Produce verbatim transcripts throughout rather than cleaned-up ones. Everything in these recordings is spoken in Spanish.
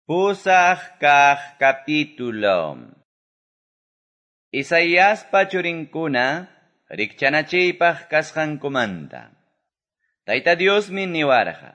Pusaq kaq capítulo. Isaías pachurinkuna rikchanachiypaq kasqankumanta. Tayta Diosmi niwarqa.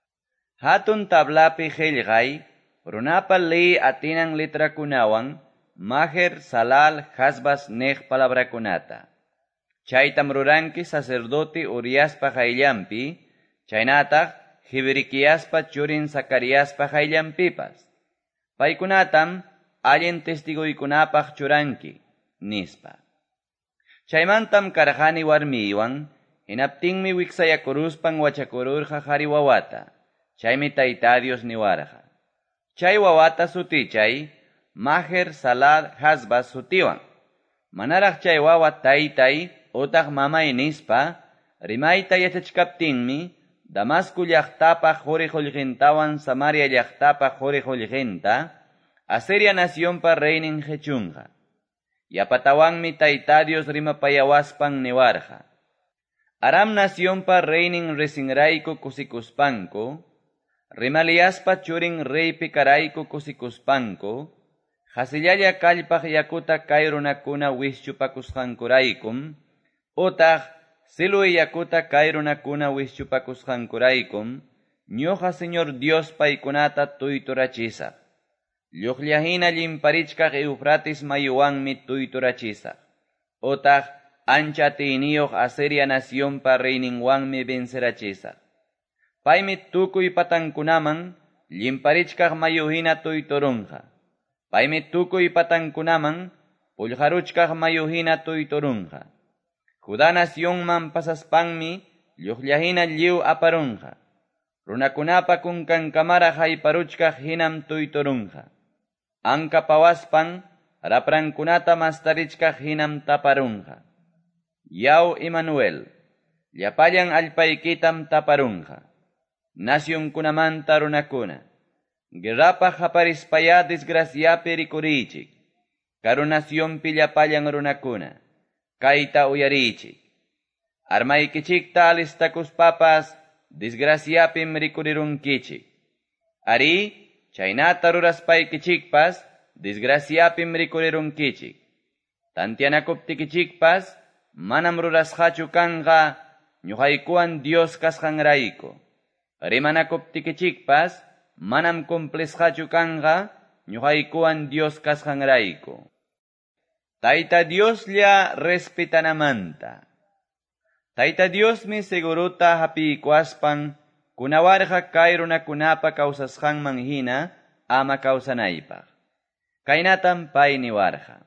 Hatun tablapi qillqay, runapa li atinan litrakunawan, maher salal hasbas nej palabrakunata. Chaytam ruranki sacerdote Uriaspa qayllampi, chaynataq Hibirikiaspa churin Zacariaspa qayllampipas. Paykunatam allin testiguykunapaq churanki, nispa. Chaymantam karqani warmiywan, hinaptinmi wiksayakuruspan wachakururqa qhari wawata. Chaymi Tayta Dios niwarqa. Chay wawata sutichay, Maher Salal Hasbas sutiwan. Manaraq chay wawa taytay, utaq mamay nispa, rimayta yachachkaptinmi, Damasco llaqtapaq quriqullqintawan Samaria llaqtapaq quriqullqinta, Asiria nacionpa reinin qhechunqa. Yapatawanmi Tayta Dios rimapayawaspan niwarqa. Aram nacionpa reinin Resinrayku kusikuspanku, Rimaliaspa churin reypi karayku kusikuspanku, Hasillalla kallpaq yakuta kay runakuna wischupakusqankuraykum, utaq Siluy yakuta kay runakuna wischupakusqankuraykum, ñuqa Señor Dios paykunata tuyturachisaq. Lluqllahina llimparichkaq Eufrates mayuwanmi tuyturachisaq. Utaq ancha tiyniyuq Asiria nacionpa reyninwanmi vencerachisaq. Paymi tukuy patankunaman llimparichkaq mayuhina tuyturunqa. Paymi tukuy patankunaman pullharuchkaq mayuhina tuyturunqa. Judá nacionman pasaspanmi lluqllahina lliw aparunqa. Runakunapa kunkankamara hayparuchkaq hinam tuyturunqa. Anka pawaspan raprankunata mastarichkaq hinam taparunqa. Yaw Emmanuel, llapallan allpaykitam taparunqa. Nacionkunamanta runakuna, guerrapa haparispaya desgraciapi rikurichik. Karunacionpi llapallan runakuna. Kaita uyarichik. Armaykichikta alistakuspapas, disgraciapim rikurirunkichik. Ari, chaynata ruraspaykichikpas, disgraciapim rikurirunkichik. Tantianakuptikichikpas, manam rurasqachu kanqa, ñuqaykuwan Dios kasqanrayku. Rimanakuptikichikpas, manam cumplesqachu kanqa, ñuqaykuwan Dios kasqanrayku. Tayta Dioslla respetanamanta. Tayta Diosmi seguruta hapiykuaspan kunawarqa kay runakunapa kawsasqanman hina ama kawsanaypaq. Kaynatam pay niwarqa.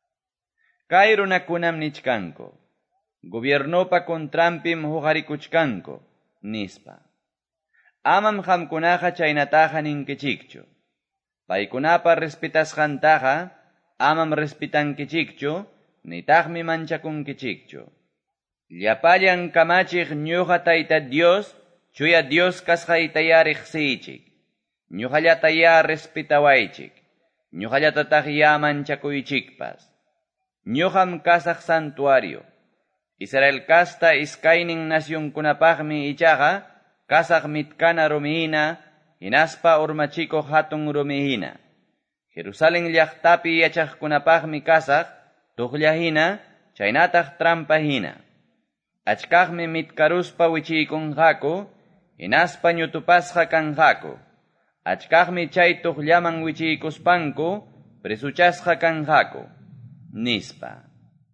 Kay runakunam nichkanku, gobiernopa kontrampim huqarikuchkanku, nispa. Amam qamkunaqa chaynataqa ninkichikchu. Paykunapa respetasqantaqa amam respetankichikchu, nitaqmi manchakunkichikchu. Llapallan kamachiq ñuqa Tayta Dios, chuya Dios kasqaytaya riqsiychik. Ñuqallataya respetawaychik. Ñuqallatataq ya manchakuychikpas. Ñuqam kasaq santuario. Israel kasta iskaynin nacionkunapaqmi ichaqa, kasaq mitkana rumihina, hinaspa urmachikuq hatun rumihina. Jerusalén llaqtapi yachaqkunapaqmi kasaq, tuqllahina, chaynataq trampahina. Achkaqmi mitkaruspa wichiykunqaku, hinaspa ñutupasqa kanqaku. Achkaqmi chay tuqllaman wichiykuspanku, presuchasqa kanqaku, nispa.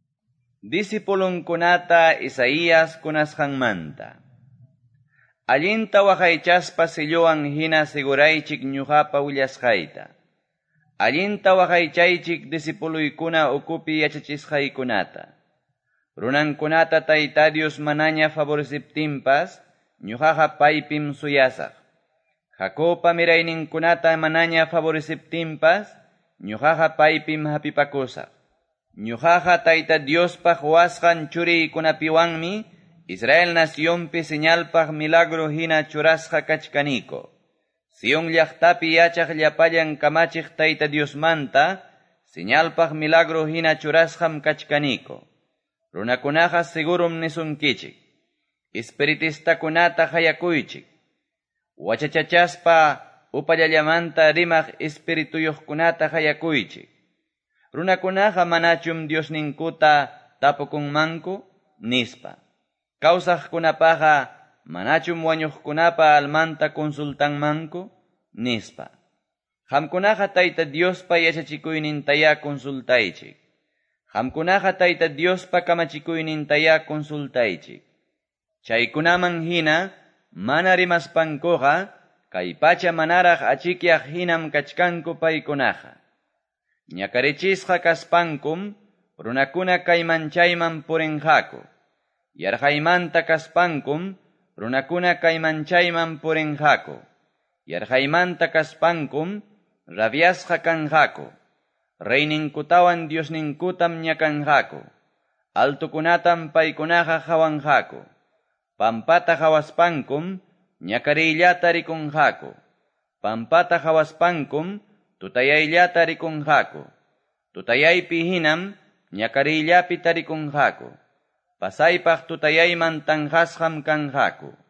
Disipulunkunata Isaías kunasqanmanta. Allinta waqaychaspa silluwan hina seguraychik ñuqapa willasqayta. Allinta waqaychaychik disipuluykuna ukupi yachachisqaykunata. Runankunata Tayta Dios manaña favoreciptinpas, ñuqaqa paypim suyasaq. Jacopa mirayninkunata manaña favoreciptinpas, ñuqaqa paypim hapipakusaq. Ñuqaqa Tayta Diospaq wasqan churiykunapiwanmi, Israel nacionpi señalpaq milagro hina churasqa kachkaniko. Sion llaqtapi yachaq llapallan kamachiq Tayta Diosmanta, señalpaq milagro hina churasqam kachkaniko. Runakunaqa segurum nisunkichik. Espiritistakunata hayakuychik. Wachachachaspa upallallamanta rimaq espirituyuqkunata hayakuychik. Runakunaqa manachum Diosninkuta tapukunmanku nispa. Kawsaqkunapaqa manachum wañuqkunapa almanta consultanmanku nispa. Qamkunaqa Tayta Diospa yachachikuynintaya consultaychik. Qamkunaqa Tayta Diospa kamachikuynintaya consultaychik. Chaykunaman hina mana rimaspankuqa kay pacha manaraq achikyaq hinam kachkanku paykunaqa. Ñakarichisqa kaspankum runakuna kaymanchayman purinqaku. Yarhaymanta kaspankum runakuna kaymanchayman purinqaku. Yarhaymanta kaspankum rabiasqa kanqaku. Reyninkutawan Diosninkutam ñakanqaku. Altukunatam paykunaqa hawanqaku. Pampata hawaspankum ñakariyllata rikunqaku. Pampata hawaspankum tutayayllata rikunqaku. Tutayaypi hinam ñakariyllapi tarikunqaku. Pasaypaq tutayayman tanqasqam kanqaku.